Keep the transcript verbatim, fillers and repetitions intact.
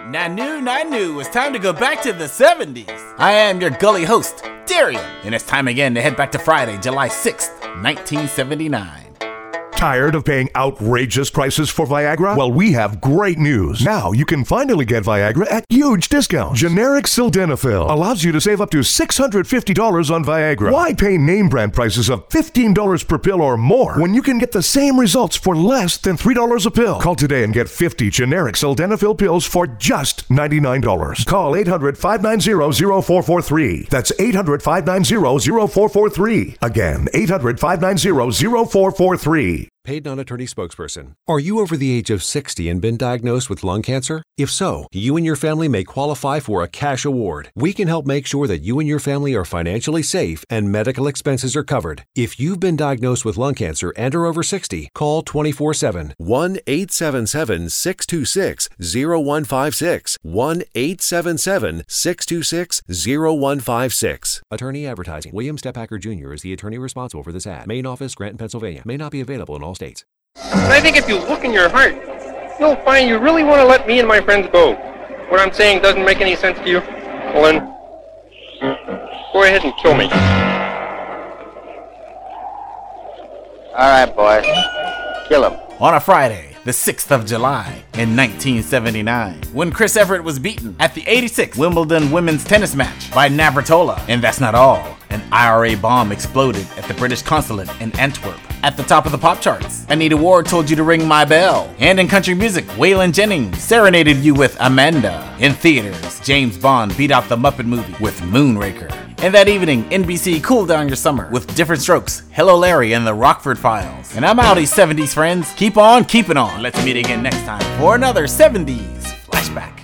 Nanu, Nanu, it's time to go back to the seventies. I am your gully host, Darian, and it's time again to head back to Friday, July sixth, nineteen seventy-nine. Tired of paying outrageous prices for Viagra? Well, we have great news. Now you can finally get Viagra at huge discounts. Generic Sildenafil allows you to save up to six hundred fifty dollars on Viagra. Why pay name brand prices of fifteen dollars per pill or more when you can get the same results for less than three dollars a pill? Call today and get fifty generic Sildenafil pills for just ninety-nine dollars. Call eight hundred, five nine zero, zero four four three. That's eight hundred, five nine zero, zero four four three. Again, eight hundred, five nine zero, zero four four three. Paid non-attorney spokesperson. Are you over the age of sixty and been diagnosed with lung cancer? If so, you and your family may qualify for a cash award. We can help make sure that you and your family are financially safe and medical expenses are covered. If you've been diagnosed with lung cancer and are over sixty, call twenty-four seven, one eight seven seven, six two six, zero one five six, one eight seven seven, six two six, zero one five six. Attorney advertising. William Stephacker Junior is the attorney responsible for this ad. Main office, Granton, Pennsylvania. May not be available in all states. And I think if you look in your heart, you'll find you really want to let me and my friends go. What I'm saying doesn't make any sense to you? Well then, go ahead and kill me. All right, boys. Kill him. On a Friday, the sixth of July in nineteen seventy-nine, when Chris Evert was beaten at the eighty-sixth Wimbledon women's tennis match by Navratilova. And that's not all. An I R A bomb exploded at the British consulate in Antwerp. At the top of the pop charts, Anita Ward told you to ring my bell. And in country music, Waylon Jennings serenaded you with Amanda. In theaters, James Bond beat out the Muppet movie with Moonraker. And that evening, N B C cooled down your summer with Different Strokes, Hello Larry, and the Rockford Files. And I'm outie seventies friends. Keep on keeping on. Let's meet again next time for another seventies flashback.